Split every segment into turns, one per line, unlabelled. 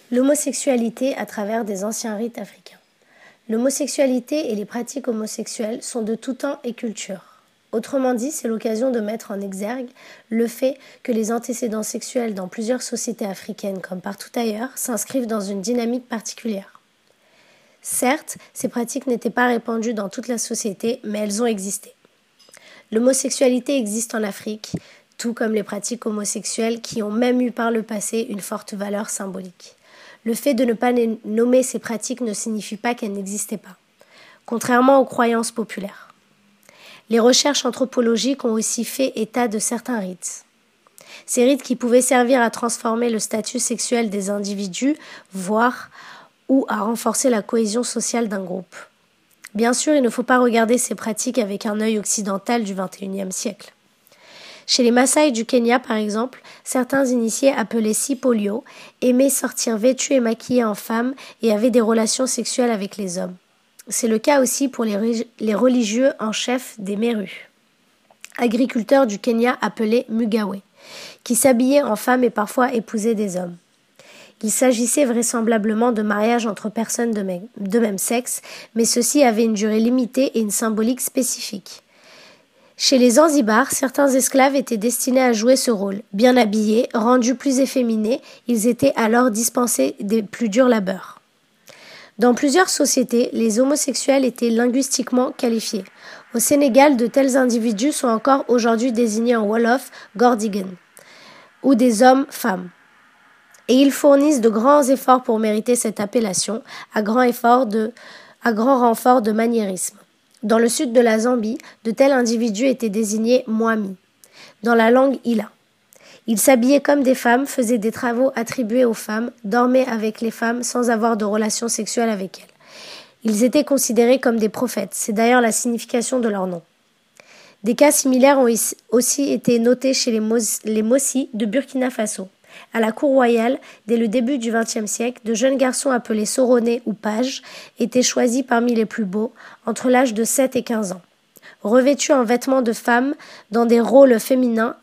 L'homosexualité à travers des anciens rites africains. L'homosexualité et les pratiques homosexuelles sont de tout temps et culture. Autrement dit, c'est l'occasion de mettre en exergue le fait que les antécédents sexuels dans plusieurs sociétés africaines, comme partout ailleurs, s'inscrivent dans une dynamique particulière. Certes, ces pratiques n'étaient pas répandues dans toute la société, mais elles ont existé. L'homosexualité existe en Afrique, tout comme les pratiques homosexuelles qui ont même eu par le passé une forte valeur symbolique. Le fait de ne pas nommer ces pratiques ne signifie pas qu'elles n'existaient pas, contrairement aux croyances populaires. Les recherches anthropologiques ont aussi fait état de certains rites. Ces rites qui pouvaient servir à transformer le statut sexuel des individus, voire ou à renforcer la cohésion sociale d'un groupe. Bien sûr, il ne faut pas regarder ces pratiques avec un œil occidental du XXIe siècle. Chez les Maasai du Kenya, par exemple, certains initiés appelés sipolio aimaient sortir vêtus et maquillés en femmes et avaient des relations sexuelles avec les hommes. C'est le cas aussi pour les religieux en chef des Meru, agriculteurs du Kenya appelés Mugawe, qui s'habillaient en femmes et parfois épousaient des hommes. Il s'agissait vraisemblablement de mariages entre personnes de même sexe, mais ceux-ci avaient une durée limitée et une symbolique spécifique. Chez les Zanzibar, certains esclaves étaient destinés à jouer ce rôle. Bien habillés, rendus plus efféminés, ils étaient alors dispensés des plus durs labeurs. Dans plusieurs sociétés, les homosexuels étaient linguistiquement qualifiés. Au Sénégal, de tels individus sont encore aujourd'hui désignés en Wolof, Gordigan, ou des hommes-femmes. Et ils fournissent de grands efforts pour mériter cette appellation, à grand renfort de maniérisme. Dans le sud de la Zambie, de tels individus étaient désignés Mwami, dans la langue Ila. Ils s'habillaient comme des femmes, faisaient des travaux attribués aux femmes, dormaient avec les femmes sans avoir de relations sexuelles avec elles. Ils étaient considérés comme des prophètes, c'est d'ailleurs la signification de leur nom. Des cas similaires ont aussi été notés chez les Mossi de Burkina Faso. À la cour royale, dès le début du XXe siècle, de jeunes garçons appelés soronés ou pages étaient choisis parmi les plus beaux, entre l'âge de 7 et 15 ans. Revêtus en vêtements de femmes dans des rôles féminins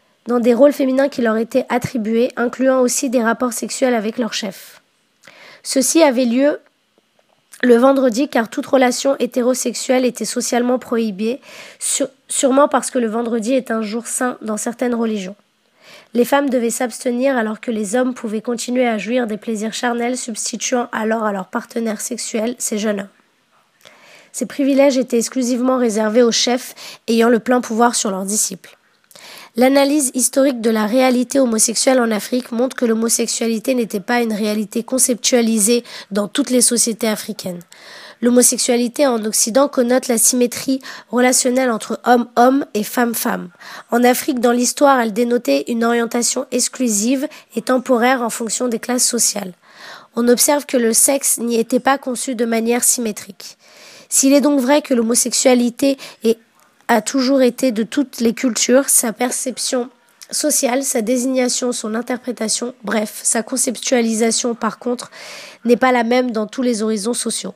qui leur étaient attribués, incluant aussi des rapports sexuels avec leur chef. Ceci avait lieu le vendredi car toute relation hétérosexuelle était socialement prohibée, sûrement parce que le vendredi est un jour saint dans certaines religions. Les femmes devaient s'abstenir alors que les hommes pouvaient continuer à jouir des plaisirs charnels, substituant alors à leur partenaire sexuel ces jeunes hommes. Ces privilèges étaient exclusivement réservés aux chefs ayant le plein pouvoir sur leurs disciples. L'analyse historique de la réalité homosexuelle en Afrique montre que l'homosexualité n'était pas une réalité conceptualisée dans toutes les sociétés africaines. L'homosexualité en Occident connote la symétrie relationnelle entre homme-homme et femme-femme. En Afrique, dans l'histoire, elle dénotait une orientation exclusive et temporaire en fonction des classes sociales. On observe que le sexe n'y était pas conçu de manière symétrique. S'il est donc vrai que l'homosexualité a toujours été de toutes les cultures, sa perception sociale, sa désignation, son interprétation, bref, sa conceptualisation par contre, n'est pas la même dans tous les horizons sociaux.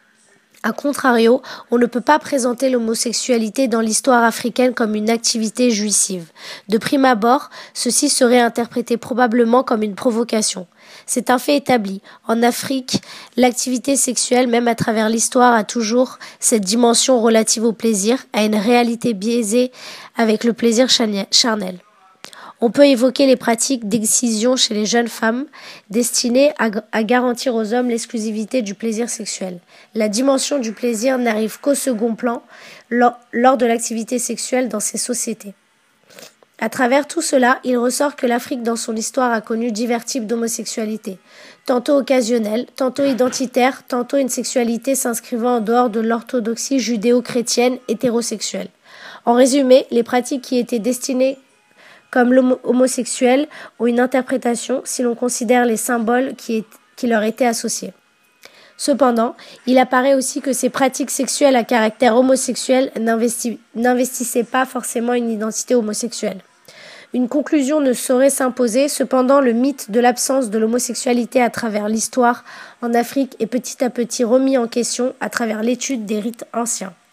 A contrario, on ne peut pas présenter l'homosexualité dans l'histoire africaine comme une activité jouissive. De prime abord, ceci serait interprété probablement comme une provocation. C'est un fait établi. En Afrique, l'activité sexuelle, même à travers l'histoire, a toujours cette dimension relative au plaisir, à une réalité biaisée avec le plaisir charnel. On peut évoquer les pratiques d'excision chez les jeunes femmes destinées à garantir aux hommes l'exclusivité du plaisir sexuel. La dimension du plaisir n'arrive qu'au second plan lors de l'activité sexuelle dans ces sociétés. À travers tout cela, il ressort que l'Afrique dans son histoire a connu divers types d'homosexualité, tantôt occasionnelle, tantôt identitaire, tantôt une sexualité s'inscrivant en dehors de l'orthodoxie judéo-chrétienne hétérosexuelle. En résumé, les pratiques qui étaient destinées comme l'homosexuel ont une interprétation si l'on considère les symboles qui leur étaient associés. Cependant, il apparaît aussi que ces pratiques sexuelles à caractère homosexuel n'investissaient pas forcément une identité homosexuelle. Une conclusion ne saurait s'imposer, cependant le mythe de l'absence de l'homosexualité à travers l'histoire en Afrique est petit à petit remis en question à travers l'étude des rites anciens.